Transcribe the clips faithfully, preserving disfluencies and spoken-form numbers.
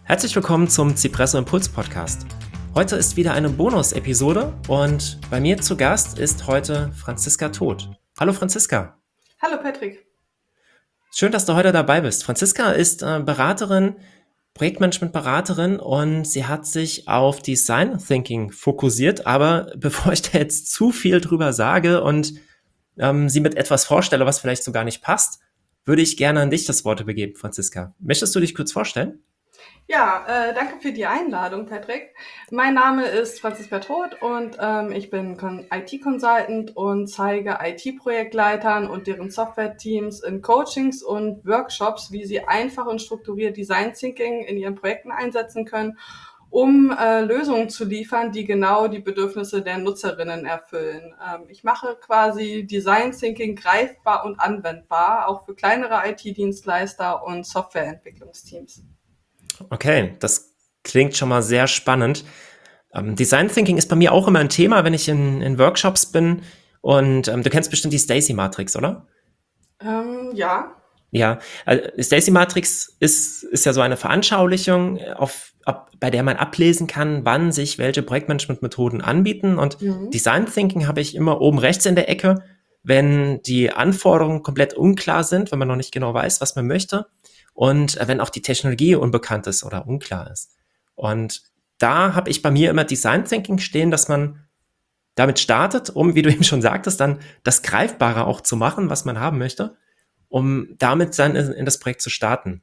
Herzlich willkommen zum Cipresso Impuls Podcast. Heute ist wieder eine Bonus-Episode und bei mir zu Gast ist heute Franziska Todt. Hallo Franziska. Hallo Patrick. Schön, dass du heute dabei bist. Franziska ist äh, Beraterin, Projektmanagement-Beraterin und sie hat sich auf Design Thinking fokussiert. Aber bevor ich da jetzt zu viel drüber sage und ähm, sie mit etwas vorstelle, was vielleicht so gar nicht passt, würde ich gerne an dich das Wort übergeben, Franziska. Möchtest du dich kurz vorstellen? Ja, äh, danke für die Einladung, Patrick. Mein Name ist Franziska Todt und ähm, ich bin Con- I T-Consultant und zeige I T-Projektleitern und deren Software-Teams in Coachings und Workshops, wie sie einfach und strukturiert Design Thinking in ihren Projekten einsetzen können, um äh, Lösungen zu liefern, die genau die Bedürfnisse der Nutzerinnen erfüllen. Ähm, ich mache quasi Design Thinking greifbar und anwendbar, auch für kleinere I T-Dienstleister und Softwareentwicklungsteams. Okay, das klingt schon mal sehr spannend. Ähm, Design Thinking ist bei mir auch immer ein Thema, wenn ich in, in Workshops bin. Und ähm, du kennst bestimmt die Stacy-Matrix, oder? Ähm, ja. Ja, äh, Stacy-Matrix ist, ist ja so eine Veranschaulichung, äh, auf, ab, bei der man ablesen kann, wann sich welche Projektmanagement-Methoden anbieten. Und Mhm. Design Thinking habe ich immer oben rechts in der Ecke, wenn die Anforderungen komplett unklar sind, wenn man noch nicht genau weiß, was man möchte. Und äh, wenn auch die Technologie unbekannt ist oder unklar ist. Und da habe ich bei mir immer Design Thinking stehen, dass man damit startet, um, wie du eben schon sagtest, dann das Greifbare auch zu machen, was man haben möchte, um damit dann in, in das Projekt zu starten.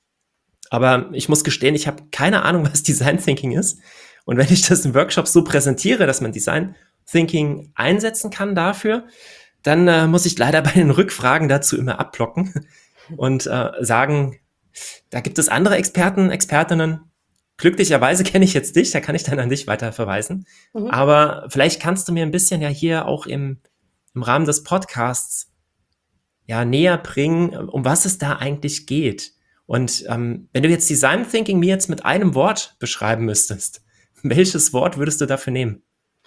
Aber ich muss gestehen, ich habe keine Ahnung, was Design Thinking ist. Und wenn ich das in Workshops so präsentiere, dass man Design Thinking einsetzen kann dafür, dann äh, muss ich leider bei den Rückfragen dazu immer abblocken und äh, sagen, da gibt es andere Experten, Expertinnen. Glücklicherweise kenne ich jetzt dich, da kann ich dann an dich weiter verweisen. Mhm. Aber vielleicht kannst du mir ein bisschen ja hier auch im, im Rahmen des Podcasts ja näher bringen, um was es da eigentlich geht. Und ähm, wenn du jetzt Design Thinking mir jetzt mit einem Wort beschreiben müsstest, welches Wort würdest du dafür nehmen?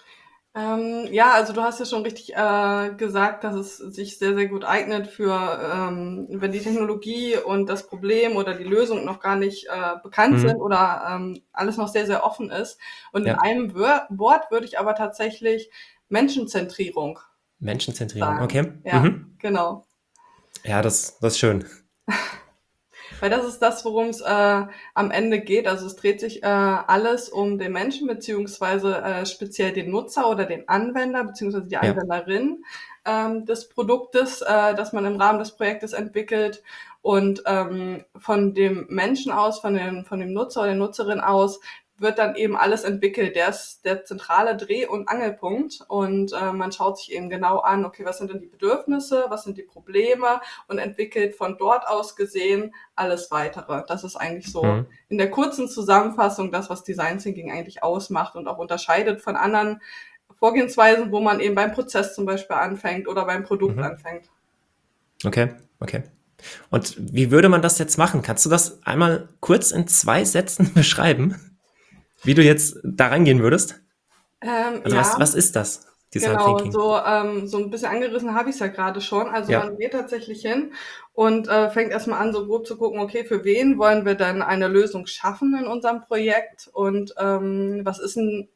Ähm, ja, also du hast ja schon richtig äh, gesagt, dass es sich sehr, sehr gut eignet für, ähm, wenn die Technologie und das Problem oder die Lösung noch gar nicht äh, bekannt sind Mhm. oder ähm, alles noch sehr, sehr offen ist. Und in Ja, einem Wör Wort würde ich aber tatsächlich Menschenzentrierung Menschenzentrierung, sagen. okay. Ja, Mhm. genau. Ja, das, das ist schön. Weil das ist das, worum es äh, am Ende geht. Also es dreht sich äh, alles um den Menschen beziehungsweise äh, speziell den Nutzer oder den Anwender beziehungsweise die Ja. Anwenderin ähm, des Produktes, äh, das man im Rahmen des Projektes entwickelt. Und ähm, von dem Menschen aus, von dem, von dem Nutzer oder der Nutzerin aus, wird dann eben alles entwickelt. Der ist der zentrale Dreh- und Angelpunkt. Und äh, man schaut sich eben genau an, okay, was sind denn die Bedürfnisse, was sind die Probleme und entwickelt von dort aus gesehen alles Weitere. Das ist eigentlich so Mhm. in der kurzen Zusammenfassung das, was Design Thinking eigentlich ausmacht und auch unterscheidet von anderen Vorgehensweisen, wo man eben beim Prozess zum Beispiel anfängt oder beim Produkt Mhm. anfängt. Okay, okay. Und wie würde man das jetzt machen? Kannst du das einmal kurz in zwei Sätzen beschreiben, wie du jetzt da rangehen würdest? Ähm, Also was, ja, was ist das, Design genau, Thinking? so, ähm, so ein bisschen angerissen habe ich es ja gerade schon. Also Ja. man geht tatsächlich hin und äh, fängt erstmal an, so grob zu gucken, okay, für wen wollen wir dann eine Lösung schaffen in unserem Projekt und ähm, was ist denn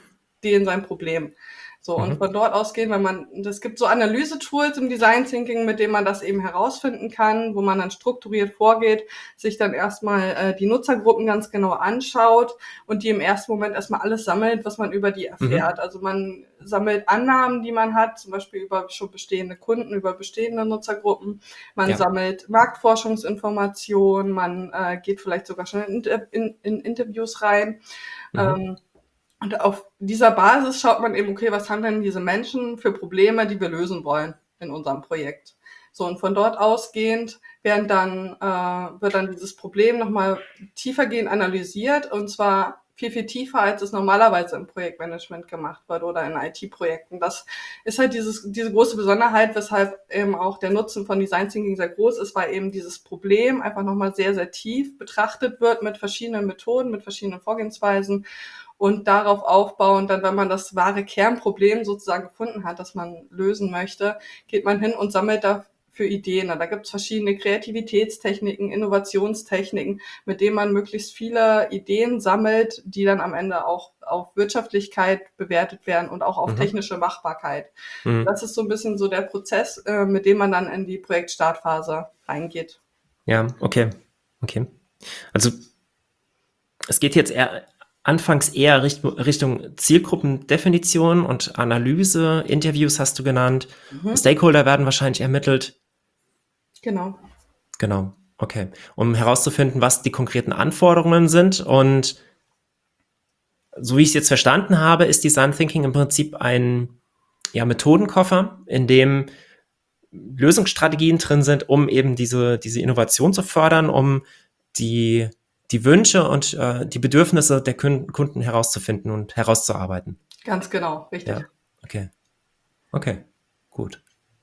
den sein Problem. So, und Mhm. von dort ausgehen, wenn man, es gibt so Analyse-Tools im Design Thinking, mit denen man das eben herausfinden kann, wo man dann strukturiert vorgeht, sich dann erstmal äh, die Nutzergruppen ganz genau anschaut und die im ersten Moment erstmal alles sammelt, was man über die erfährt. Mhm. Also man sammelt Annahmen, die man hat, zum Beispiel über schon bestehende Kunden, über bestehende Nutzergruppen. Man Ja. sammelt Marktforschungsinformationen, man äh, geht vielleicht sogar schon in, in, in Interviews rein. Mhm. Ähm, und auf dieser Basis schaut man eben, okay, was haben denn diese Menschen für Probleme, die wir lösen wollen in unserem Projekt? So, und von dort ausgehend werden dann, äh, wird dann dieses Problem nochmal tiefergehend analysiert und zwar viel, viel tiefer, als es normalerweise im Projektmanagement gemacht wird oder in I T-Projekten. Das ist halt dieses, diese große Besonderheit, weshalb eben auch der Nutzen von Design Thinking sehr groß ist, weil eben dieses Problem einfach nochmal sehr, sehr tief betrachtet wird mit verschiedenen Methoden, mit verschiedenen Vorgehensweisen und darauf aufbauen, dann, wenn man das wahre Kernproblem sozusagen gefunden hat, das man lösen möchte, geht man hin und sammelt dafür für Ideen. Und da gibt es verschiedene Kreativitätstechniken, Innovationstechniken, mit denen man möglichst viele Ideen sammelt, die dann am Ende auch auf Wirtschaftlichkeit bewertet werden und auch auf Mhm. technische Machbarkeit. Mhm. Das ist so ein bisschen so der Prozess, äh, mit dem man dann in die Projektstartphase reingeht. Ja, okay. Okay. Also es geht jetzt eher anfangs eher Richtung, Richtung Zielgruppendefinition und Analyse, Interviews hast du genannt, Mhm. Stakeholder werden wahrscheinlich ermittelt. Genau. Genau, okay. Um herauszufinden, was die konkreten Anforderungen sind. Und so wie ich es jetzt verstanden habe, ist Design Thinking im Prinzip ein ja, Methodenkoffer, in dem Lösungsstrategien drin sind, um eben diese, diese Innovation zu fördern, um die, die Wünsche und äh, die Bedürfnisse der Kunden herauszufinden und herauszuarbeiten. Ganz genau, richtig. Ja, okay. Okay, gut.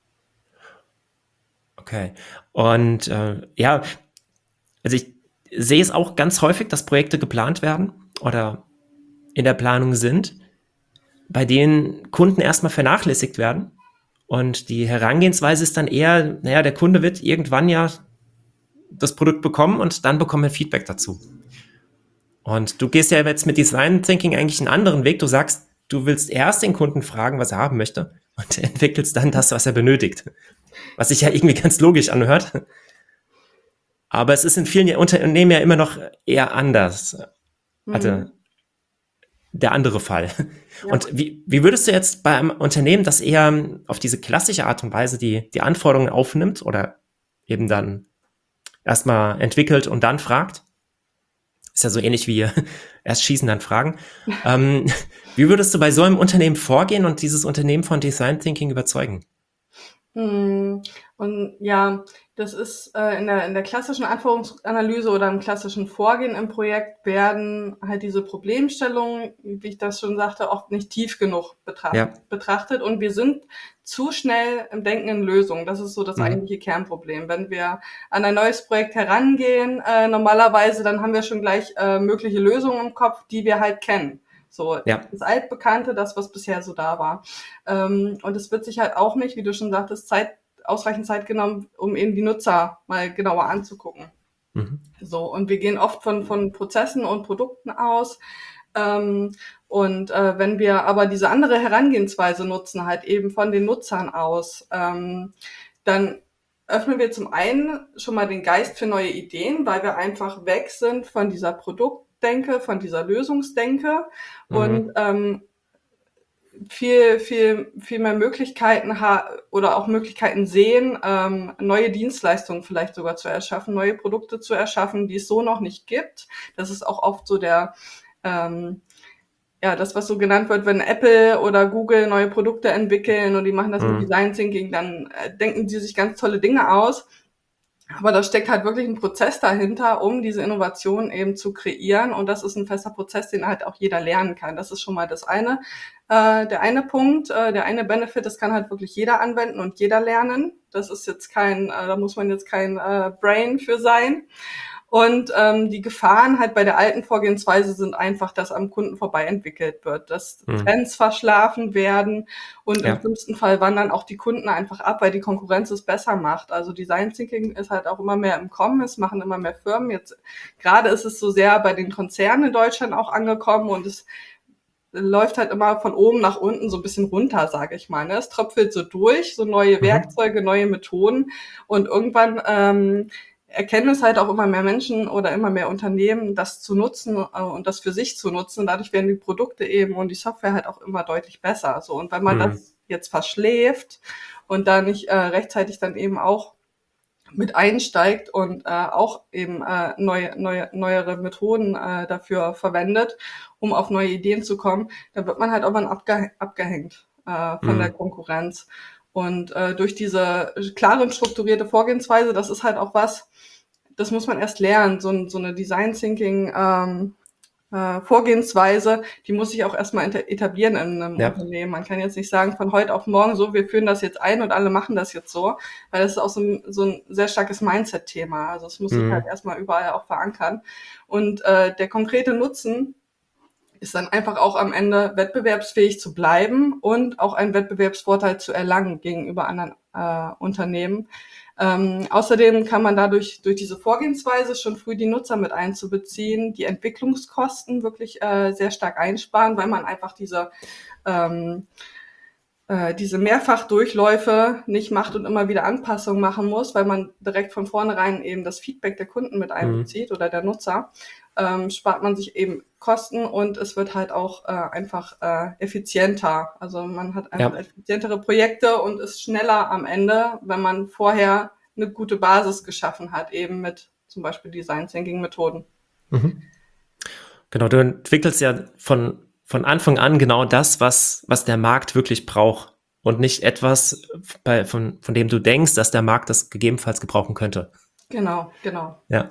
Okay. Und äh, ja, also ich sehe es auch ganz häufig, dass Projekte geplant werden oder in der Planung sind, bei denen Kunden erstmal vernachlässigt werden. Und die Herangehensweise ist dann eher, naja, der Kunde wird irgendwann ja das Produkt bekommen und dann bekommen wir Feedback dazu. Und du gehst ja jetzt mit Design Thinking eigentlich einen anderen Weg. Du sagst, du willst erst den Kunden fragen, was er haben möchte und entwickelst dann das, was er benötigt. Was sich ja irgendwie ganz logisch anhört. Aber es ist in vielen Unternehmen ja immer noch eher anders. Also Mhm. der andere Fall. Ja. Und wie, wie würdest du jetzt bei einem Unternehmen, das eher auf diese klassische Art und Weise die, die Anforderungen aufnimmt oder eben dann erstmal entwickelt und dann fragt? Ist ja so ähnlich wie erst schießen, dann fragen. Ähm, wie würdest du bei so einem Unternehmen vorgehen und dieses Unternehmen von Design Thinking überzeugen? Hm, und ja, das ist äh, in der in der klassischen Anforderungsanalyse oder im klassischen Vorgehen im Projekt werden halt diese Problemstellungen, wie ich das schon sagte, oft nicht tief genug betracht, Ja. betrachtet und wir sind zu schnell im Denken in Lösungen. Das ist so das Mhm. eigentliche Kernproblem. Wenn wir an ein neues Projekt herangehen, äh, normalerweise, dann haben wir schon gleich äh, mögliche Lösungen im Kopf, die wir halt kennen. So, Ja. das Altbekannte, das, was bisher so da war. Ähm, und es wird sich halt auch nicht, wie du schon sagtest, Zeit, ausreichend Zeit genommen, um eben die Nutzer mal genauer anzugucken. Mhm. So, und wir gehen oft von, von Prozessen und Produkten aus. Ähm, und äh, wenn wir aber diese andere Herangehensweise nutzen, halt eben von den Nutzern aus, ähm, dann öffnen wir zum einen schon mal den Geist für neue Ideen, weil wir einfach weg sind von dieser Produktdenke, von dieser Lösungsdenke und Mhm. ähm, viel, viel, viel mehr Möglichkeiten ha oder auch Möglichkeiten sehen, ähm, neue Dienstleistungen vielleicht sogar zu erschaffen, neue Produkte zu erschaffen, die es so noch nicht gibt. Das ist auch oft so der, ähm, ja, das, was so genannt wird, wenn Apple oder Google neue Produkte entwickeln und die machen das mit Mhm. Design Thinking, dann äh, denken sie sich ganz tolle Dinge aus. Aber da steckt halt wirklich ein Prozess dahinter, um diese Innovation eben zu kreieren. Und das ist ein fester Prozess, den halt auch jeder lernen kann. Das ist schon mal das eine, äh, der eine Punkt, äh, der eine Benefit, das kann halt wirklich jeder anwenden und jeder lernen. Das ist jetzt kein, äh, da muss man jetzt kein äh, Brain für sein. Und ähm, die Gefahren halt bei der alten Vorgehensweise sind einfach, dass am Kunden vorbei entwickelt wird, dass Mhm. Trends verschlafen werden und im Ja. schlimmsten Fall wandern auch die Kunden einfach ab, weil die Konkurrenz es besser macht. Also Design Thinking ist halt auch immer mehr im Kommen, es machen immer mehr Firmen. Jetzt gerade ist es so sehr bei den Konzernen in Deutschland auch angekommen und es läuft halt immer von oben nach unten so ein bisschen runter, sage ich mal. Ne? Es tröpfelt so durch, so neue Mhm. Werkzeuge, neue Methoden und irgendwann ähm, erkennen es halt auch immer mehr Menschen oder immer mehr Unternehmen, das zu nutzen äh, und das für sich zu nutzen. Dadurch werden die Produkte eben und die Software halt auch immer deutlich besser. So, und wenn man Mhm. das jetzt verschläft und da nicht äh, rechtzeitig dann eben auch mit einsteigt und äh, auch eben äh, neue, neue, neuere Methoden äh, dafür verwendet, um auf neue Ideen zu kommen, dann wird man halt irgendwann abge abgehängt äh, von der Mhm. Konkurrenz. Und äh, durch diese klare und strukturierte Vorgehensweise, das ist halt auch was, das muss man erst lernen, so, ein- so eine Design Thinking ähm, äh, Vorgehensweise, die muss sich auch erstmal etablieren in einem Ja. Unternehmen. Man kann jetzt nicht sagen, von heute auf morgen so, wir führen das jetzt ein und alle machen das jetzt so, weil das ist auch so ein, so ein sehr starkes Mindset-Thema. Also es muss sich halt Mhm. erstmal überall auch verankern. Und äh, der konkrete Nutzen ist dann einfach auch am Ende wettbewerbsfähig zu bleiben und auch einen Wettbewerbsvorteil zu erlangen gegenüber anderen äh, Unternehmen. Ähm, außerdem kann man dadurch durch diese Vorgehensweise schon früh die Nutzer mit einzubeziehen, die Entwicklungskosten wirklich äh, sehr stark einsparen, weil man einfach diese ähm, äh, diese Mehrfachdurchläufe nicht macht und immer wieder Anpassungen machen muss, weil man direkt von vornherein eben das Feedback der Kunden mit Mhm. einbezieht oder der Nutzer, ähm, spart man sich eben Kosten und es wird halt auch äh, einfach äh, effizienter. Also man hat einfach Ja. effizientere Projekte und ist schneller am Ende, wenn man vorher eine gute Basis geschaffen hat, eben mit zum Beispiel Design Thinking Methoden. Mhm. Genau, du entwickelst ja von, von Anfang an genau das, was, was der Markt wirklich braucht und nicht etwas, bei, von, von dem du denkst, dass der Markt das gegebenenfalls gebrauchen könnte. Genau, genau. Ja,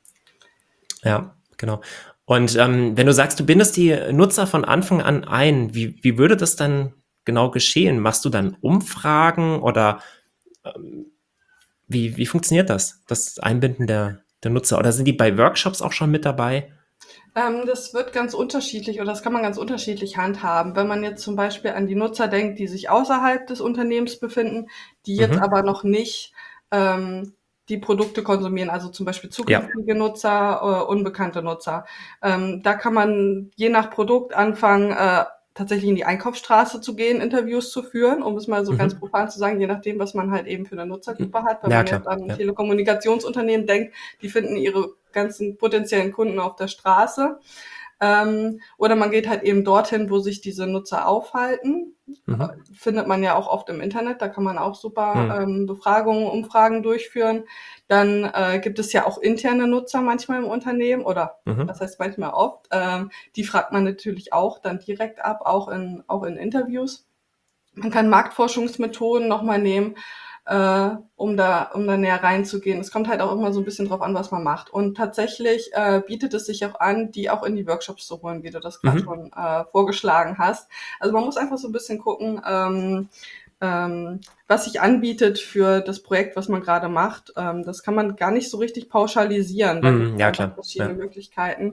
ja, genau. Und ähm, wenn du sagst, du bindest die Nutzer von Anfang an ein, wie, wie würde das dann genau geschehen? Machst du dann Umfragen oder ähm, wie, wie funktioniert das, das Einbinden der, der Nutzer? Oder sind die bei Workshops auch schon mit dabei? Ähm, das wird ganz unterschiedlich oder das kann man ganz unterschiedlich handhaben. Wenn man jetzt zum Beispiel an die Nutzer denkt, die sich außerhalb des Unternehmens befinden, die jetzt Mhm. aber noch nicht ähm, die Produkte konsumieren, also zum Beispiel Ja. zukünftige Nutzer, äh, unbekannte Nutzer. Ähm, da kann man je nach Produkt anfangen, äh, tatsächlich in die Einkaufsstraße zu gehen, Interviews zu führen, um es mal so ganz Mhm. profan zu sagen, je nachdem, was man halt eben für eine Nutzergruppe hat. Wenn Ja, man jetzt klar. an ein Ja. Telekommunikationsunternehmen denkt, die finden ihre ganzen potenziellen Kunden auf der Straße. Ähm, oder man geht halt eben dorthin, wo sich diese Nutzer aufhalten. Äh, Mhm. findet man ja auch oft im Internet, da kann man auch super Mhm. ähm, Befragungen, Umfragen durchführen. Dann äh, gibt es ja auch interne Nutzer manchmal im Unternehmen oder Mhm. das heißt manchmal oft. Ähm, die fragt man natürlich auch dann direkt ab, auch in, auch in Interviews. Man kann Marktforschungsmethoden nochmal nehmen, äh, um da, um da näher reinzugehen. Es kommt halt auch immer so ein bisschen drauf an, was man macht. Und tatsächlich äh, bietet es sich auch an, die auch in die Workshops zu holen, wie du das gerade Mhm. schon äh, vorgeschlagen hast. Also man muss einfach so ein bisschen gucken, ähm, ähm, was sich anbietet für das Projekt, was man gerade macht. Ähm, das kann man gar nicht so richtig pauschalisieren. Da gibt Mhm. es Ja, einfach klar. verschiedene Ja. Möglichkeiten.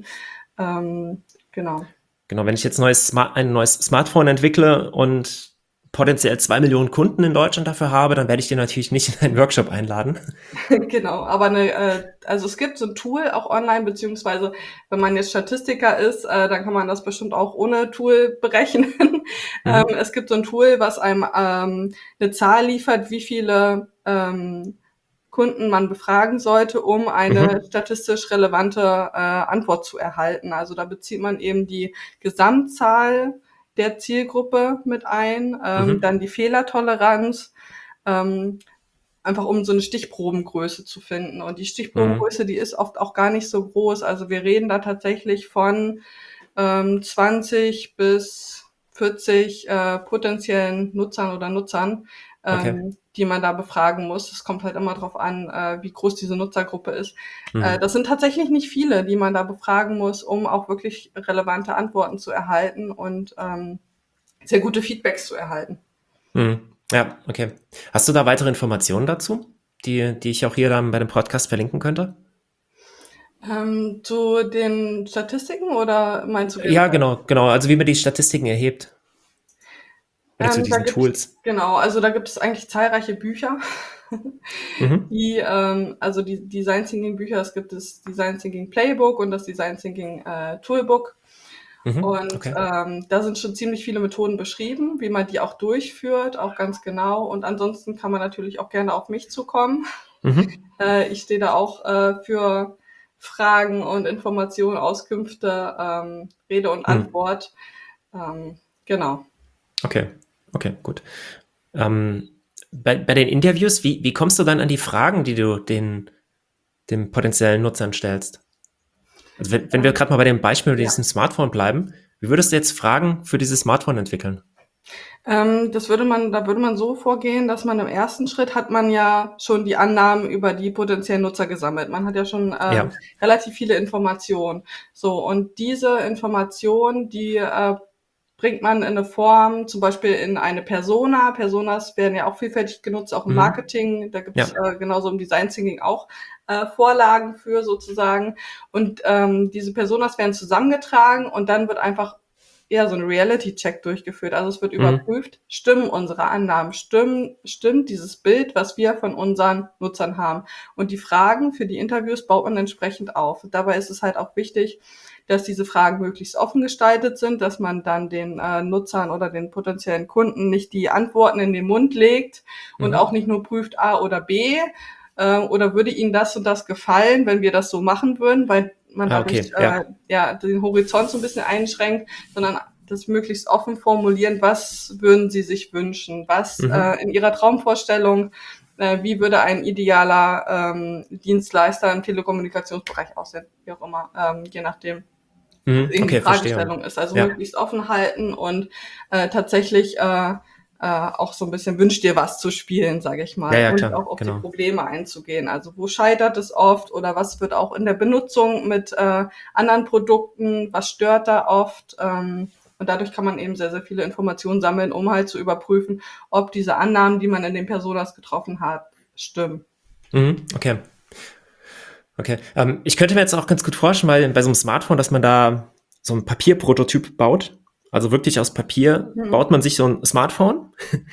Ähm, genau. Genau, wenn ich jetzt neues Smart, ein neues Smartphone entwickle und potenziell zwei Millionen Kunden in Deutschland dafür habe, dann werde ich den natürlich nicht in einen Workshop einladen. Genau, aber eine, äh, also es gibt so ein Tool auch online, beziehungsweise wenn man jetzt Statistiker ist, äh, dann kann man das bestimmt auch ohne Tool berechnen. Ähm, Mhm. es gibt so ein Tool, was einem ähm, eine Zahl liefert, wie viele ähm, Kunden man befragen sollte, um eine Mhm. statistisch relevante äh, Antwort zu erhalten. Also da bezieht man eben die Gesamtzahl der Zielgruppe mit ein, ähm, Mhm. dann die Fehlertoleranz, ähm, einfach um so eine Stichprobengröße zu finden. Und die Mhm. Stichprobengröße, die ist oft auch gar nicht so groß. Also wir reden da tatsächlich von ähm, zwanzig bis vierzig äh, potenziellen Nutzern oder Nutzern, Okay. ähm, die man da befragen muss. Es kommt halt immer darauf an, äh, wie groß diese Nutzergruppe ist. Äh, Mhm. das sind tatsächlich nicht viele, die man da befragen muss, um auch wirklich relevante Antworten zu erhalten und ähm, sehr gute Feedbacks zu erhalten. Mhm. Ja, okay. Hast du da weitere Informationen dazu, die, die ich auch hier dann bei dem Podcast verlinken könnte? Ähm, zu den Statistiken oder meinst du Ja, generell? genau, genau. Also wie man die Statistiken erhebt oder zu Ähm, da diesen gibt's Tools. genau, also da gibt es eigentlich zahlreiche Bücher, Mhm. die, ähm, also die Design Thinking Bücher, es gibt das Design Thinking Playbook und das Design Thinking äh, Toolbook. Mhm. Und Okay. ähm, da sind schon ziemlich viele Methoden beschrieben, wie man die auch durchführt, auch ganz genau. Und ansonsten kann man natürlich auch gerne auf mich zukommen. Mhm. Äh, ich stehe da auch äh, für Fragen und Informationen, Auskünfte, ähm, Rede und Mhm. Antwort. Ähm, genau. Okay. Okay, gut. Ähm, bei, bei den Interviews, wie, wie kommst du dann an die Fragen, die du den, den potenziellen Nutzern stellst? Also wenn, wenn wir Ähm, gerade mal bei dem Beispiel mit ja. diesem Smartphone bleiben, wie würdest du jetzt Fragen für dieses Smartphone entwickeln? Ähm, das würde man, da würde man so vorgehen, dass man im ersten Schritt hat man ja schon die Annahmen über die potenziellen Nutzer gesammelt. Man hat ja schon ähm, Ja. relativ viele Informationen. So, und diese Informationen, die äh, bringt man in eine Form, zum Beispiel in eine Persona. Personas werden ja auch vielfältig genutzt, auch im Mhm. Marketing. Da gibt's Ja. äh, genauso im Design Thinking auch äh, Vorlagen für sozusagen. Und ähm, diese Personas werden zusammengetragen und dann wird einfach eher so ein Reality-Check durchgeführt. Also es wird Mhm. überprüft, stimmen unsere Annahmen, stimmen, stimmt dieses Bild, was wir von unseren Nutzern haben. Und die Fragen für die Interviews baut man entsprechend auf. Dabei ist es halt auch wichtig, dass diese Fragen möglichst offen gestaltet sind, dass man dann den äh, Nutzern oder den potenziellen Kunden nicht die Antworten in den Mund legt und Mhm. auch nicht nur prüft A oder B, äh, oder würde Ihnen das und das gefallen, wenn wir das so machen würden, weil man Ah, dadurch okay, äh, ja. ja den Horizont so ein bisschen einschränkt, sondern das möglichst offen formulieren, was würden Sie sich wünschen, was Mhm. äh, in Ihrer Traumvorstellung, äh, wie würde ein idealer ähm, Dienstleister im Telekommunikationsbereich aussehen, wie auch immer, ähm, je nachdem, was Mhm. eben die Okay, verstehe. Fragestellung ist. Also Ja. möglichst offen halten und äh, tatsächlich äh, äh, auch so ein bisschen wünsch dir was zu spielen, sage ich Ja, mal, ja, und klar, auch auf die genau. Probleme einzugehen. Also wo scheitert es oft oder was wird auch in der Benutzung mit äh, anderen Produkten, was stört da oft? Ähm, und dadurch kann man eben sehr, sehr viele Informationen sammeln, um halt zu überprüfen, ob diese Annahmen, die man in den Personas getroffen hat, stimmen. Mhm. Okay. Okay. Ähm, ich könnte mir jetzt auch ganz gut vorstellen, weil bei so einem Smartphone, dass man da so ein Papierprototyp baut. Also wirklich aus Papier Mhm. baut man sich so ein Smartphone.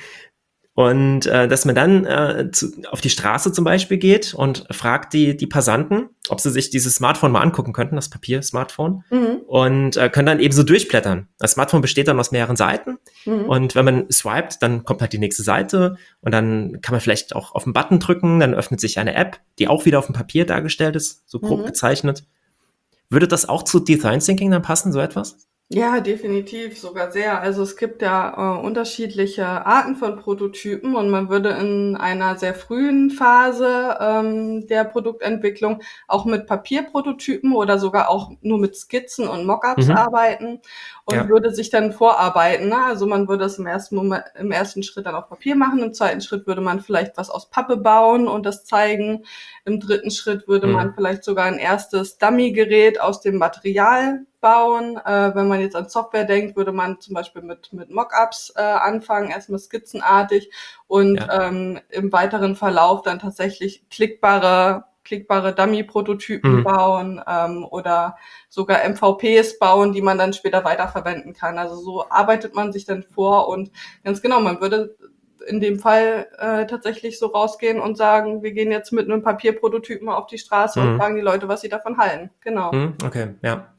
Und äh, dass man dann äh, zu, auf die Straße zum Beispiel geht und fragt die, die Passanten, ob sie sich dieses Smartphone mal angucken könnten, das Papier-Smartphone, Mhm. und äh, können dann eben so durchblättern. Das Smartphone besteht dann aus mehreren Seiten Mhm. und wenn man swiped, dann kommt halt die nächste Seite und dann kann man vielleicht auch auf einen Button drücken, dann öffnet sich eine App, die auch wieder auf dem Papier dargestellt ist, so grob Mhm. gezeichnet. Würde das auch zu Design Thinking dann passen, so etwas? Ja, definitiv, sogar sehr. Also es gibt ja äh, unterschiedliche Arten von Prototypen und man würde in einer sehr frühen Phase ähm, der Produktentwicklung auch mit Papierprototypen oder sogar auch nur mit Skizzen und Mockups Mhm. arbeiten und Ja. würde sich dann vorarbeiten. Ne? Also man würde es im ersten Moment, im ersten Schritt dann auf Papier machen, im zweiten Schritt würde man vielleicht was aus Pappe bauen und das zeigen. Im dritten Schritt würde man Mhm. vielleicht sogar ein erstes Dummy-Gerät aus dem Material bauen. Äh, wenn man jetzt an Software denkt, würde man zum Beispiel mit, mit Mockups äh, anfangen, erstmal skizzenartig und Ja. ähm, im weiteren Verlauf dann tatsächlich klickbare klickbare Dummy-Prototypen Mhm. bauen ähm, oder sogar M V Ps bauen, die man dann später weiterverwenden kann. Also so arbeitet man sich dann vor und ganz genau, man würde in dem Fall äh, tatsächlich so rausgehen und sagen, wir gehen jetzt mit einem Papierprototypen auf die Straße und Mhm. fragen die Leute, was sie davon halten. Genau. Mhm. Okay, ja.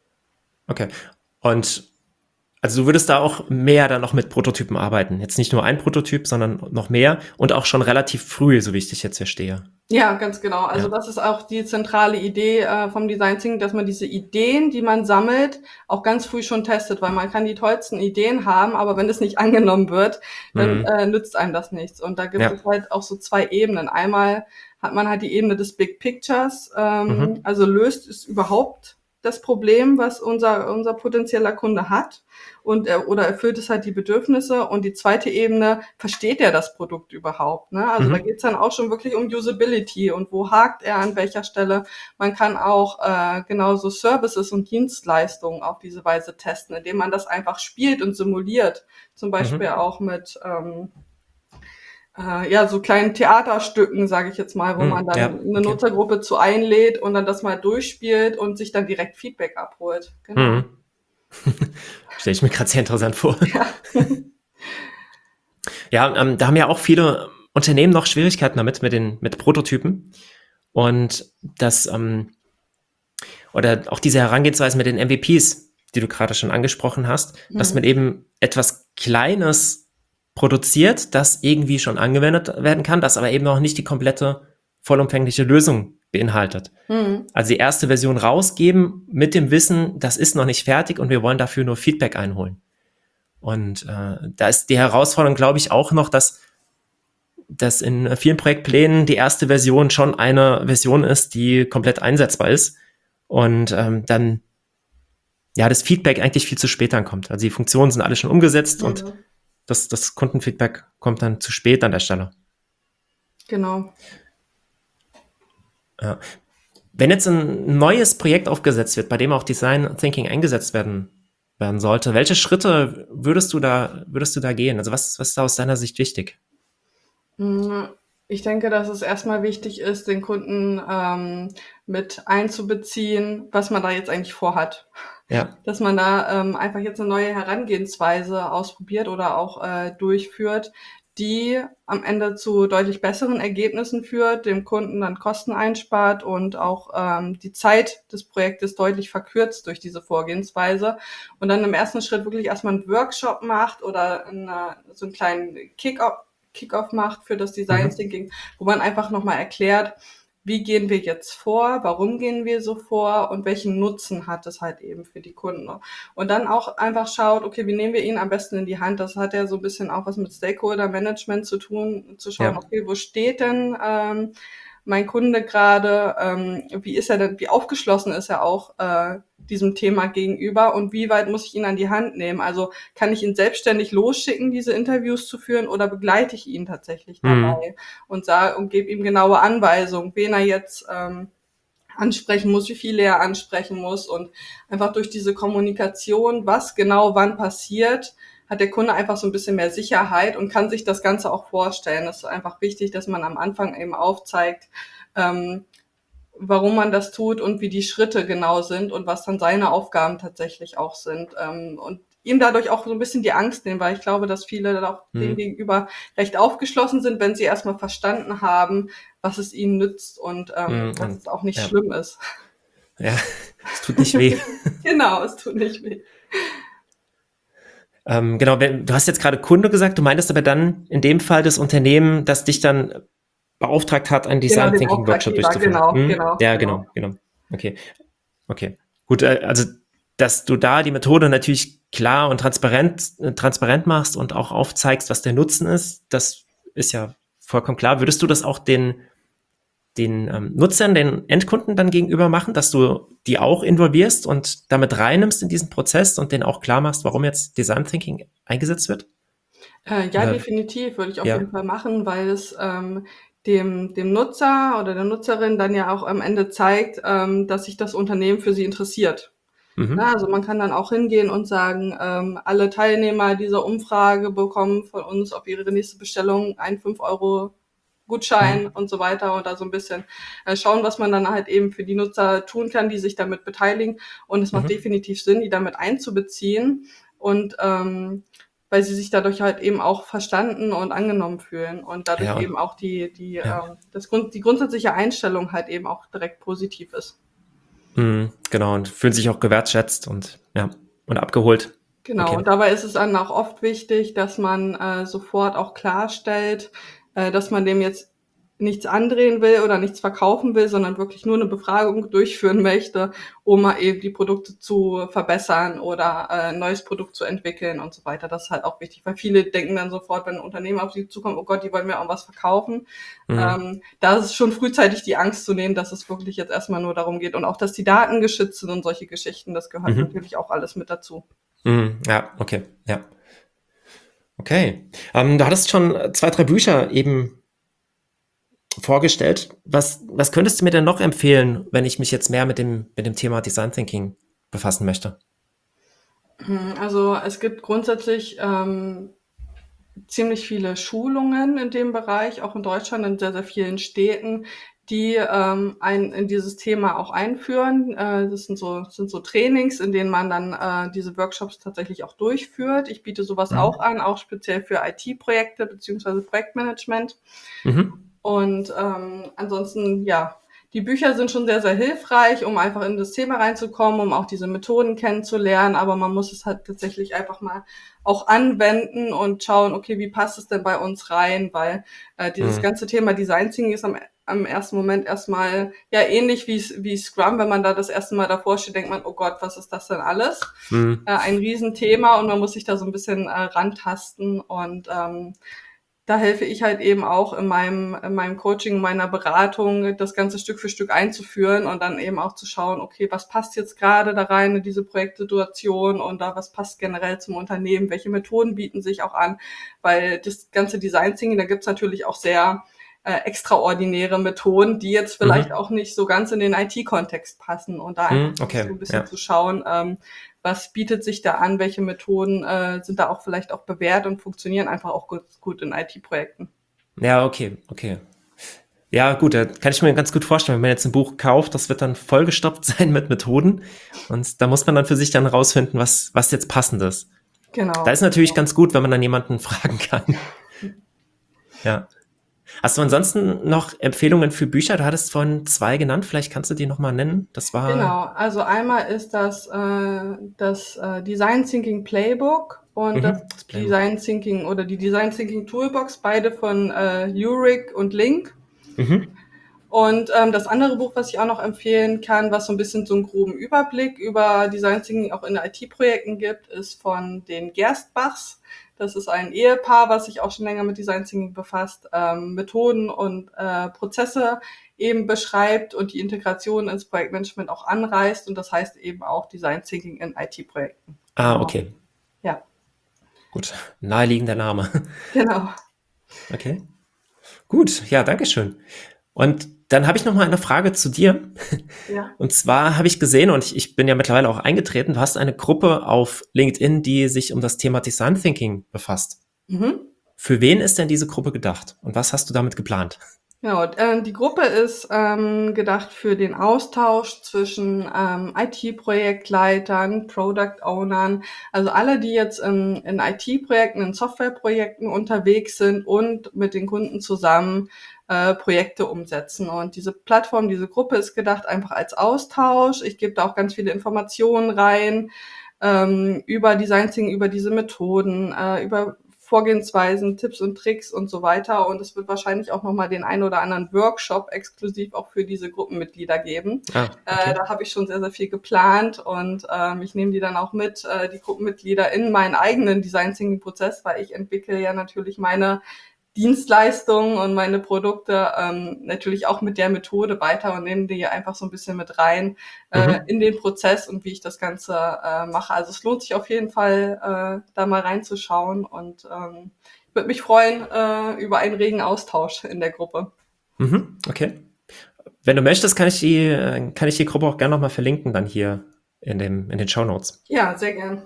Okay. Und also du würdest da auch mehr dann noch mit Prototypen arbeiten. Jetzt nicht nur ein Prototyp, sondern noch mehr und auch schon relativ früh, so wie ich dich jetzt verstehe. Ja, ganz genau. Also Ja. das ist auch die zentrale Idee äh, vom Design Thinking, dass man diese Ideen, die man sammelt, auch ganz früh schon testet, weil man kann die tollsten Ideen haben, aber wenn es nicht angenommen wird, dann Mhm. äh, nützt einem das nichts. Und da gibt Ja. es halt auch so zwei Ebenen. Einmal hat man halt die Ebene des Big Pictures, ähm, Mhm. also löst es überhaupt das Problem, was unser unser potenzieller Kunde hat und er, oder erfüllt es halt die Bedürfnisse. Und die zweite Ebene, versteht er das Produkt überhaupt? Ne? Also da Mhm. geht's dann auch schon wirklich um Usability und wo hakt er an welcher Stelle. Man kann auch äh, genauso Services und Dienstleistungen auf diese Weise testen, indem man das einfach spielt und simuliert. Zum Beispiel Mhm. auch mit ähm, äh, ja, so kleinen Theaterstücken, sage ich jetzt mal, wo man Mhm. dann Ja, eine okay. Nutzergruppe zu einlädt und dann das mal durchspielt und sich dann direkt Feedback abholt. Genau. Mhm. Stelle ich mir gerade sehr interessant vor. Ja. Ja, ähm, da haben ja auch viele Unternehmen noch Schwierigkeiten damit, mit den mit Prototypen. Und das, ähm, oder auch diese Herangehensweise mit den M V Ps, die du gerade schon angesprochen hast, dass man Mhm. eben etwas Kleines produziert, das irgendwie schon angewendet werden kann, das aber eben noch nicht die komplette, vollumfängliche Lösung beinhaltet. Mhm. Also die erste Version rausgeben mit dem Wissen, das ist noch nicht fertig und wir wollen dafür nur Feedback einholen. Und äh, da ist die Herausforderung, glaube ich, auch noch, dass, dass in vielen Projektplänen die erste Version schon eine Version ist, die komplett einsetzbar ist. Und ähm, dann ja das Feedback eigentlich viel zu spät ankommt. Also die Funktionen sind alle schon umgesetzt und Mhm. das, das Kundenfeedback kommt dann zu spät an der Stelle. Genau. Ja. Wenn jetzt ein neues Projekt aufgesetzt wird, bei dem auch Design Thinking eingesetzt werden, werden sollte, welche Schritte würdest du da, würdest du da gehen? Also was, was ist da aus deiner Sicht wichtig? Hm, ich denke, dass es erstmal wichtig ist, den Kunden ähm, mit einzubeziehen, was man da jetzt eigentlich vorhat. Ja. Dass man da ähm, einfach jetzt eine neue Herangehensweise ausprobiert oder auch äh, durchführt, die am Ende zu deutlich besseren Ergebnissen führt, dem Kunden dann Kosten einspart und auch ähm, die Zeit des Projektes deutlich verkürzt durch diese Vorgehensweise. Und dann im ersten Schritt wirklich erstmal einen Workshop macht oder eine, so einen kleinen Kick-off Kick-off macht für das Design Mhm. Thinking, wo man einfach nochmal erklärt, wie gehen wir jetzt vor, warum gehen wir so vor und welchen Nutzen hat es halt eben für die Kunden. Und dann auch einfach schaut, okay, wie nehmen wir ihn am besten in die Hand? Das hat ja so ein bisschen auch was mit Stakeholder Management zu tun, zu schauen, Ja. okay, wo steht denn ähm, mein Kunde gerade, ähm, wie ist er denn, wie aufgeschlossen ist er auch äh, diesem Thema gegenüber und wie weit muss ich ihn an die Hand nehmen? Also kann ich ihn selbstständig losschicken, diese Interviews zu führen, oder begleite ich ihn tatsächlich Mhm. dabei und sage und gebe ihm genaue Anweisungen, wen er jetzt ähm, ansprechen muss, wie viele er ansprechen muss, und einfach durch diese Kommunikation, was genau wann passiert, hat der Kunde einfach so ein bisschen mehr Sicherheit und kann sich das Ganze auch vorstellen. Das ist einfach wichtig, dass man am Anfang eben aufzeigt, ähm, warum man das tut und wie die Schritte genau sind und was dann seine Aufgaben tatsächlich auch sind. Ähm, und ihm dadurch auch so ein bisschen die Angst nehmen, weil ich glaube, dass viele dann auch dem Mhm. gegenüber recht aufgeschlossen sind, wenn sie erstmal verstanden haben, was es ihnen nützt und ähm, Mhm. dass Und es auch nicht ja, schlimm ist. ja, es tut nicht weh. Genau, es tut nicht weh. Ähm, genau, wenn, du hast jetzt gerade Kunde gesagt, du meintest aber dann in dem Fall das Unternehmen, das dich dann beauftragt hat, einen Genau, Design den Thinking Workshop Auftraggeber, durchzuführen. genau, Hm? genau, Ja, genau. genau, genau. Okay, okay. Gut, äh, also dass du da die Methode natürlich klar und transparent, äh, transparent machst und auch aufzeigst, was der Nutzen ist, das ist ja vollkommen klar. Würdest du das auch den den ähm, Nutzern, den Endkunden dann gegenüber machen, dass du die auch involvierst und damit reinnimmst in diesen Prozess und denen auch klar machst, warum jetzt Design Thinking eingesetzt wird? Äh, ja, Oder definitiv, würde ich auf jeden ja. Fall machen, weil es ähm, dem, dem Nutzer oder der Nutzerin dann ja auch am Ende zeigt, ähm, dass sich das Unternehmen für sie interessiert. Ja, Mhm. also man kann dann auch hingehen und sagen, ähm, alle Teilnehmer dieser Umfrage bekommen von uns auf ihre nächste Bestellung einen fünf Euro Gutschein Mhm. und so weiter, und da so ein bisschen äh, schauen, was man dann halt eben für die Nutzer tun kann, die sich damit beteiligen. Und es macht Mhm. definitiv Sinn, die damit einzubeziehen, und ähm, weil sie sich dadurch halt eben auch verstanden und angenommen fühlen und dadurch Ja, und eben auch die, die, ja. ähm, das Grund, die grundsätzliche Einstellung halt eben auch direkt positiv ist. Mhm. Genau, und fühlen sich auch gewertschätzt und ja, und abgeholt. Genau, Okay. und dabei ist es dann auch oft wichtig, dass man äh, sofort auch klarstellt, äh, dass man dem jetzt nichts andrehen will oder nichts verkaufen will, sondern wirklich nur eine Befragung durchführen möchte, um mal eben die Produkte zu verbessern oder äh, ein neues Produkt zu entwickeln und so weiter. Das ist halt auch wichtig, weil viele denken dann sofort, wenn ein Unternehmen auf sie zukommt, oh Gott, die wollen mir auch was verkaufen. Mhm. Ähm, da ist es schon frühzeitig die Angst zu nehmen, dass es wirklich jetzt erstmal nur darum geht, und auch, dass die Daten geschützt sind und solche Geschichten, das gehört Mhm. natürlich auch alles mit dazu. Mhm. Ja, okay. Ja. Okay. Ähm, du hattest schon äh, zwei, drei Bücher eben vorgestellt. Was, was könntest du mir denn noch empfehlen, wenn ich mich jetzt mehr mit dem, mit dem Thema Design Thinking befassen möchte? Hm, also, es gibt grundsätzlich ähm, ziemlich viele Schulungen in dem Bereich, auch in Deutschland, in sehr, sehr vielen Städten, die ähm, einen in dieses Thema auch einführen. Äh, das sind so, sind so Trainings, in denen man dann äh, diese Workshops tatsächlich auch durchführt. Ich biete sowas auch Mhm. an, auch speziell für I T-Projekte beziehungsweise Projektmanagement. Mhm. Und ähm, ansonsten, ja, die Bücher sind schon sehr, sehr hilfreich, um einfach in das Thema reinzukommen, um auch diese Methoden kennenzulernen. Aber man muss es halt tatsächlich einfach mal auch anwenden und schauen, okay, wie passt es denn bei uns rein? Weil äh, dieses Mhm. ganze Thema Design Thinking ist am, am ersten Moment erstmal ja ähnlich wie, wie Scrum. Wenn man da das erste Mal davor steht, denkt man, oh Gott, was ist das denn alles? Mhm. Äh, ein Riesenthema, und man muss sich da so ein bisschen äh, rantasten, und ähm, da helfe ich halt eben auch in meinem, in meinem Coaching, meiner Beratung, das Ganze Stück für Stück einzuführen und dann eben auch zu schauen, okay, was passt jetzt gerade da rein in diese Projektsituation, und da was passt generell zum Unternehmen, welche Methoden bieten sich auch an, weil das ganze Design Thinking, da gibt's natürlich auch sehr äh, extraordinäre Methoden, die jetzt vielleicht Mhm. auch nicht so ganz in den I T-Kontext passen, und da einfach Mhm. so Okay, ein bisschen ja. zu schauen, ähm, was bietet sich da an, welche Methoden äh, sind da auch vielleicht auch bewährt und funktionieren einfach auch gut, gut in I T-Projekten. Ja, okay, okay. Ja, gut, da kann ich mir ganz gut vorstellen, wenn man jetzt ein Buch kauft, das wird dann vollgestopft sein mit Methoden und da muss man dann für sich dann rausfinden, was, was jetzt passend ist. Da Genau. ist natürlich ganz gut, wenn man dann jemanden fragen kann. Ja. Hast du ansonsten noch Empfehlungen für Bücher? Du hattest vorhin zwei genannt, vielleicht kannst du die nochmal nennen. Das war, Genau, also einmal ist das äh, das äh, Design Thinking Playbook und das mhm, das Playbook. Design Thinking oder die Design Thinking Toolbox, beide von äh, Uric und Link. Mhm, Und ähm, das andere Buch, was ich auch noch empfehlen kann, was so ein bisschen so einen groben Überblick über Design Thinking auch in I T-Projekten gibt, ist von den Gerstbachs. Das ist ein Ehepaar, was sich auch schon länger mit Design Thinking befasst, ähm, Methoden und äh, Prozesse eben beschreibt und die Integration ins Projektmanagement auch anreißt. Und das heißt eben auch Design Thinking in I T-Projekten. ah, Genau. okay. Ja, Gut. Naheliegender Name. genau. Okay. Gut, ja, danke schön. Und dann habe ich noch mal eine Frage zu dir. Ja. Und zwar habe ich gesehen, und ich, ich bin ja mittlerweile auch eingetreten, du hast eine Gruppe auf LinkedIn, die sich um das Thema Design Thinking befasst. Mhm. Für wen ist denn diese Gruppe gedacht? Und was hast du damit geplant? Genau, äh, die Gruppe ist ähm, gedacht für den Austausch zwischen ähm, I T-Projektleitern, Product Ownern, also alle, die jetzt in, in I T-Projekten, in Softwareprojekten unterwegs sind und mit den Kunden zusammen äh, Projekte umsetzen. Und diese Plattform, diese Gruppe ist gedacht einfach als Austausch. Ich gebe da auch ganz viele Informationen rein ähm, über Design Thinking, über diese Methoden, äh, über Vorgehensweisen, Tipps und Tricks und so weiter. Und es wird wahrscheinlich auch nochmal den einen oder anderen Workshop exklusiv auch für diese Gruppenmitglieder geben. Ah, Äh, okay. da habe ich schon sehr, sehr viel geplant und ähm, ich nehme die dann auch mit, äh, die Gruppenmitglieder, in meinen eigenen Design Thinking Prozess, weil ich entwickle ja natürlich meine Dienstleistungen und meine Produkte ähm, natürlich auch mit der Methode weiter und nehme die einfach so ein bisschen mit rein äh, Mhm. in den Prozess und wie ich das Ganze äh, mache. Also es lohnt sich auf jeden Fall, äh, da mal reinzuschauen und ähm, ich würde mich freuen äh, über einen regen Austausch in der Gruppe. Mhm. Okay. Wenn du möchtest, kann ich die, äh, kann ich die Gruppe auch gerne nochmal verlinken, dann hier in dem, in den Show Notes. Ja, sehr gern.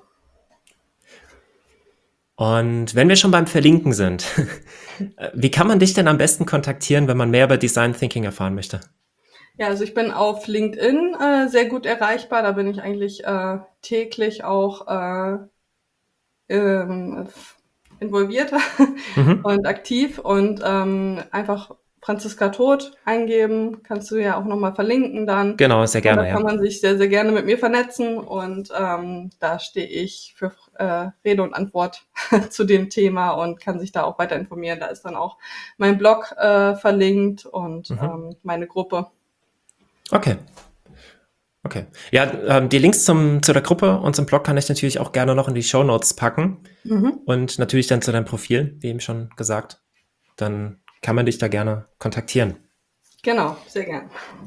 Und wenn wir schon beim Verlinken sind, wie kann man dich denn am besten kontaktieren, wenn man mehr über Design Thinking erfahren möchte? Ja, also ich bin auf LinkedIn äh, sehr gut erreichbar. Da bin ich eigentlich äh, täglich auch äh, ähm, involviert Mhm. und aktiv und ähm, einfach Franziska Todt eingeben, kannst du ja auch nochmal verlinken dann. Genau, sehr Und da gerne, kann ja. man sich sehr, sehr gerne mit mir vernetzen und ähm, da stehe ich für äh, Rede und Antwort zu dem Thema und kann sich da auch weiter informieren. Da ist dann auch mein Blog äh, verlinkt und Mhm. ähm, meine Gruppe. Okay. Okay. Ja, ähm, die Links zum, zu der Gruppe und zum Blog kann ich natürlich auch gerne noch in die Show Notes packen. Mhm. Und natürlich dann zu deinem Profil, wie eben schon gesagt. Dann kann man dich da gerne kontaktieren. Genau, sehr gern.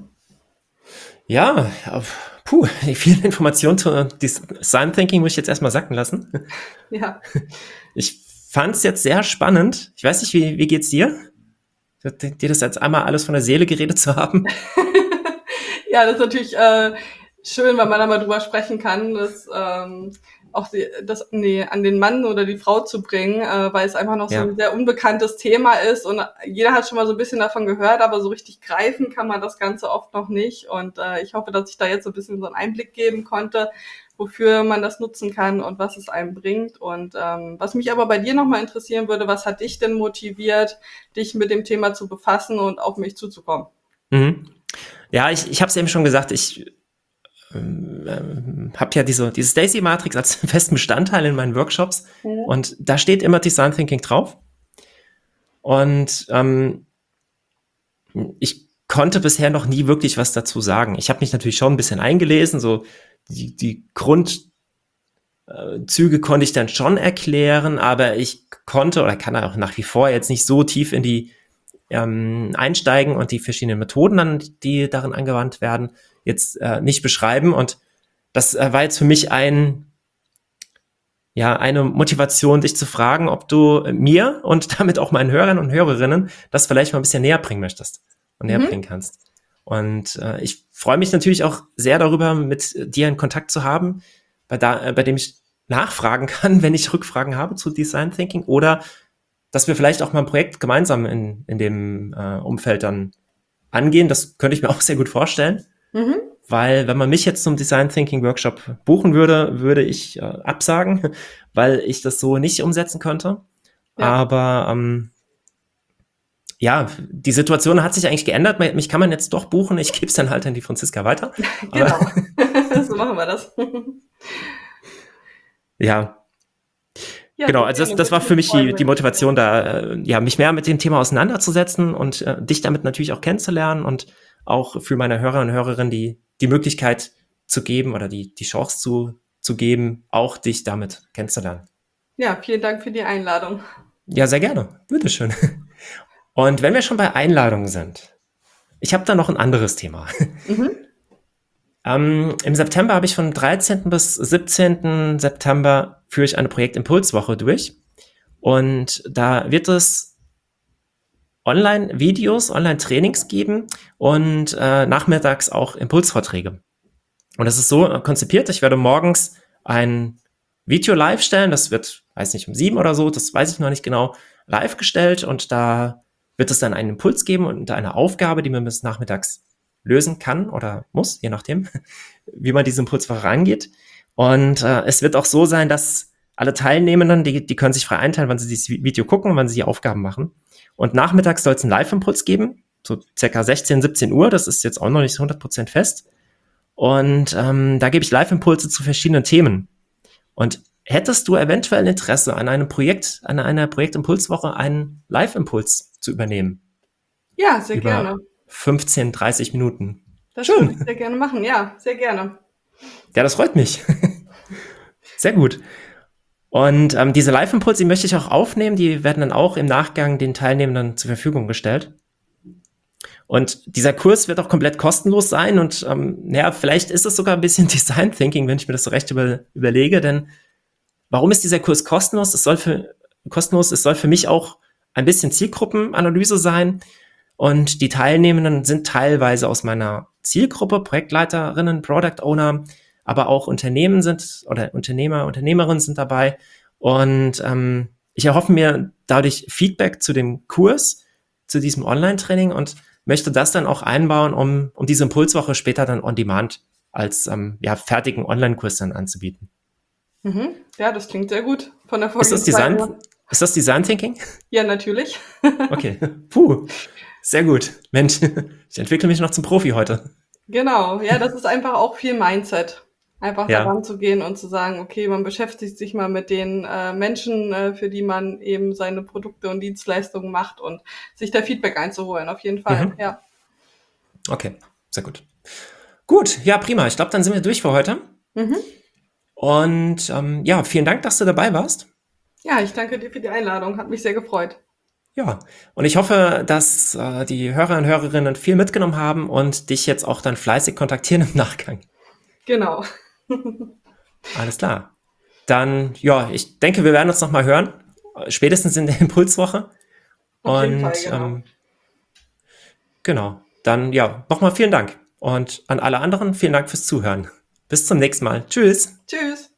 Ja, auf, puh, die vielen Informationen zu Design Thinking muss ich jetzt erstmal sacken lassen. Ja. Ich fand es jetzt sehr spannend. Ich weiß nicht, wie, wie geht's dir? Dir das jetzt einmal alles von der Seele geredet zu haben? Ja, das ist natürlich äh, schön, wenn man da mal drüber sprechen kann, das ähm, auch die, das nee, an den Mann oder die Frau zu bringen, äh, weil es einfach noch so ein Ja. sehr unbekanntes Thema ist und jeder hat schon mal so ein bisschen davon gehört, aber so richtig greifen kann man das Ganze oft noch nicht. Und äh, ich hoffe, dass ich da jetzt so ein bisschen so einen Einblick geben konnte, wofür man das nutzen kann und was es einem bringt. Und ähm, was mich aber bei dir nochmal interessieren würde, was hat dich denn motiviert, dich mit dem Thema zu befassen und auf mich zuzukommen? Mhm. Ja, ich, ich habe es eben schon gesagt, ich ähm, habe ja diese, diese Stacy-Matrix als festen Bestandteil in meinen Workshops Mhm. und da steht immer Design Thinking drauf. Und ähm, ich konnte bisher noch nie wirklich was dazu sagen. Ich habe mich natürlich schon ein bisschen eingelesen, so die, die Grundzüge konnte ich dann schon erklären, aber ich konnte oder kann auch nach wie vor jetzt nicht so tief in die ähm, einsteigen und die verschiedenen Methoden, dann, die darin angewandt werden, jetzt äh, nicht beschreiben. Und das äh, war jetzt für mich ein, ja, eine Motivation, dich zu fragen, ob du mir und damit auch meinen Hörern und Hörerinnen das vielleicht mal ein bisschen näher bringen möchtest und näher bringen Mhm. kannst. Und äh, ich freue mich natürlich auch sehr darüber, mit dir in Kontakt zu haben, bei, da, äh, bei dem ich nachfragen kann, wenn ich Rückfragen habe zu Design Thinking oder dass wir vielleicht auch mal ein Projekt gemeinsam in, in dem äh, Umfeld dann angehen. Das könnte ich mir auch sehr gut vorstellen. Mhm. Weil wenn man mich jetzt zum Design Thinking Workshop buchen würde, würde ich äh, absagen, weil ich das so nicht umsetzen könnte. Ja. Aber ähm, ja, die Situation hat sich eigentlich geändert. Mich kann man jetzt doch buchen. Ich gebe es dann halt an die Franziska weiter. Genau, so machen wir das. Ja. Ja, genau, also das, das war für mich die, die Motivation, da äh, ja mich mehr mit dem Thema auseinanderzusetzen und äh, dich damit natürlich auch kennenzulernen und auch für meine Hörer und Hörerinnen die, die Möglichkeit zu geben oder die, die Chance zu, zu geben, auch dich damit kennenzulernen. Ja, vielen Dank für die Einladung. Ja, sehr gerne. Bitteschön. Und wenn wir schon bei Einladungen sind, ich habe da noch ein anderes Thema. Mhm. Ähm, Im September habe ich von dreizehnten bis siebzehnten September führe ich eine Projektimpulswoche durch. Und da wird es Online-Videos, Online-Trainings geben und äh, nachmittags auch Impulsvorträge. Und das ist so konzipiert, ich werde morgens ein Video live stellen, das wird, weiß nicht, um sieben oder so, das weiß ich noch nicht genau, live gestellt und da wird es dann einen Impuls geben und eine Aufgabe, die man bis nachmittags lösen kann oder muss, je nachdem, wie man diese Impulswoche rangeht. Und äh, es wird auch so sein, dass alle Teilnehmenden, die, die können sich frei einteilen, wann sie dieses Video gucken und wann sie die Aufgaben machen. Und nachmittags soll es einen Live-Impuls geben, so circa sechzehn, siebzehn Uhr, das ist jetzt auch noch nicht hundert Prozent fest. Und ähm, da gebe ich Live-Impulse zu verschiedenen Themen. Und hättest du eventuell Interesse an einem Projekt, an einer Projektimpulswoche, einen Live-Impuls zu übernehmen? Ja, sehr Über gerne. fünfzehn, dreißig Minuten. Das würde ich sehr gerne machen, ja, sehr gerne. Ja, das freut mich. Sehr gut. Und ähm, diese Live-Impulse, die möchte ich auch aufnehmen, die werden dann auch im Nachgang den Teilnehmenden zur Verfügung gestellt. Und dieser Kurs wird auch komplett kostenlos sein und ähm, naja, vielleicht ist es sogar ein bisschen Design Thinking, wenn ich mir das so recht über, überlege, denn warum ist dieser Kurs kostenlos? Es soll für, kostenlos, es soll für mich auch ein bisschen Zielgruppenanalyse sein und die Teilnehmenden sind teilweise aus meiner Zielgruppe, Projektleiterinnen, Product Owner, aber auch Unternehmen sind oder Unternehmer, Unternehmerinnen sind dabei und ähm, ich erhoffe mir dadurch Feedback zu dem Kurs, zu diesem Online-Training und möchte das dann auch einbauen, um, um diese Impulswoche später dann on demand als ähm, ja, fertigen Online-Kurs dann anzubieten. Mhm. Ja, das klingt sehr gut von der Ist das Design, ist das Design Thinking? Ja, natürlich. Okay, puh, sehr gut. Mensch, ich entwickle mich noch zum Profi heute. Genau, ja, das ist einfach auch viel Mindset. Einfach Ja. daran zu gehen und zu sagen, okay, man beschäftigt sich mal mit den äh, Menschen, äh, für die man eben seine Produkte und Dienstleistungen macht und sich da Feedback einzuholen, auf jeden Fall, Mhm. ja. Okay, sehr gut. Gut, ja, prima. Ich glaube, dann sind wir durch für heute. Mhm. Und ähm, ja, vielen Dank, dass du dabei warst. Ja, ich danke dir für die Einladung. Hat mich sehr gefreut. Ja, und ich hoffe, dass äh, die Hörer und Hörerinnen viel mitgenommen haben und dich jetzt auch dann fleißig kontaktieren im Nachgang. Genau. Alles klar. Dann, ja, ich denke, wir werden uns noch mal hören. Spätestens in der Impulswoche. Auf und jeden Fall, genau. Ähm, genau. Dann, ja, nochmal vielen Dank. Und an alle anderen, vielen Dank fürs Zuhören. Bis zum nächsten Mal. Tschüss. Tschüss.